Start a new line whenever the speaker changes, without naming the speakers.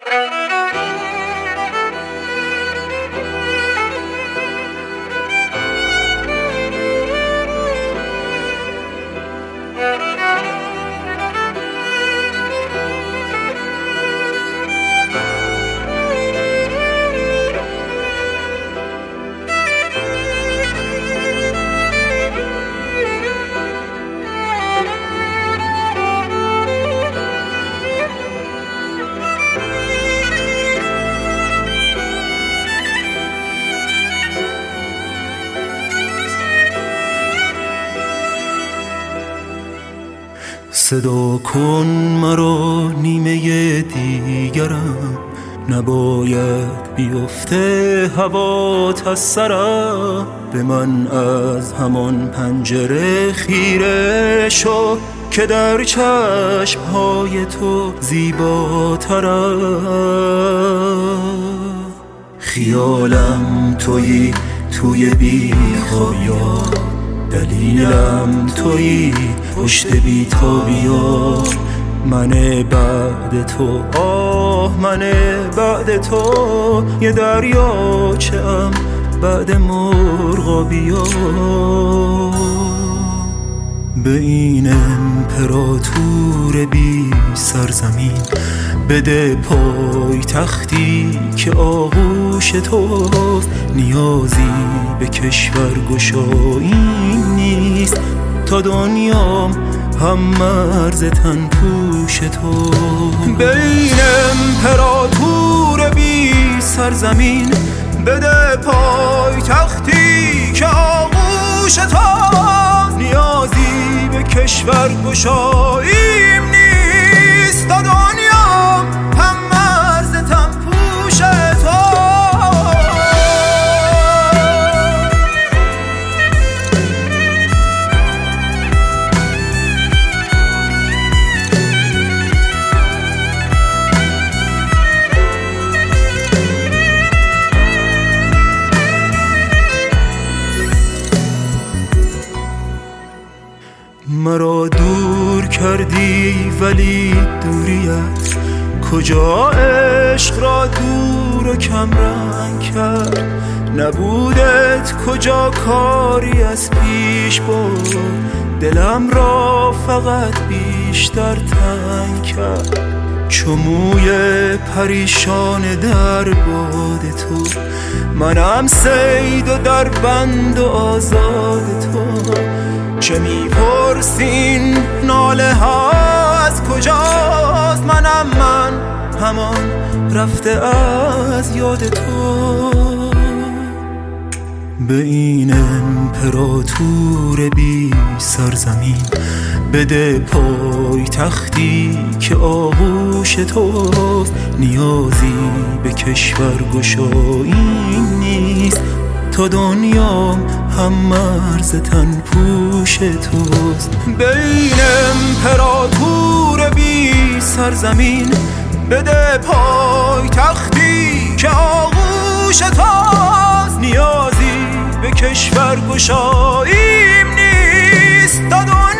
صدا کن مرا نیمه دیگرم، نباید بیفته هوات از سرم. به من از همان پنجره خیره شو که در چشمهای تو زیباترم. خیالم تویی توی بیخوابیا، دلیلم تویی پشت بیتابیا. من بعد تو، من بعد تو، یه دریاچه‌ام بعد مرغابیا. به این امپراتور بی سرزمین بده پای تختی که آغوش توست. نیازی به کشور گشایی نیست، تا دنیام هم مرز تن پوش تو. به این امپراتور بی سرزمین بده پای تختی که آغوش توست. نیازی به کشور گشاییم نیست، تا دنیام هم مرز تن پوش تو. مرا دور کردی ولی دوریت کجا عشق را دور و کم رنگ کرد. نبودت کجا کاری از پیش برد، دلم را فقط بیشتر تنگ کرد. چو موی پریشان در باد تو، منم صید و در بند و آزاد تو. چه میپرسین ناله ها از کجاست، منم من همان رفته از یاد تو. به این امپراتور بی سرزمین بده پای تختی که آغوش توست. نیازی به کشور گشایی نیست، تا دنیام هم مرز تن پوش توست. به این امپراتور بی سرزمین بده پای تختی که آغوش توست. نیازی به کشور گشاییم نیست، تا